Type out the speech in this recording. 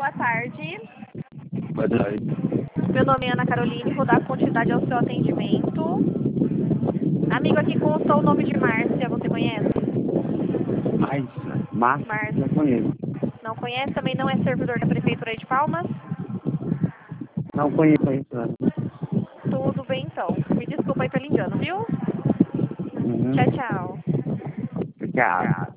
boa tarde. Boa tarde. Meu nome é Ana Caroline, vou dar continuidade ao seu atendimento. Amigo, aqui consta o nome de Márcia, você conhece? Márcia, já conheço. Não conhece? Também não é servidor da Prefeitura de Palmas? Não conheço. Tudo bem, então. Me desculpa aí pelo engano, viu? Uhum. Tchau, tchau. Tchau.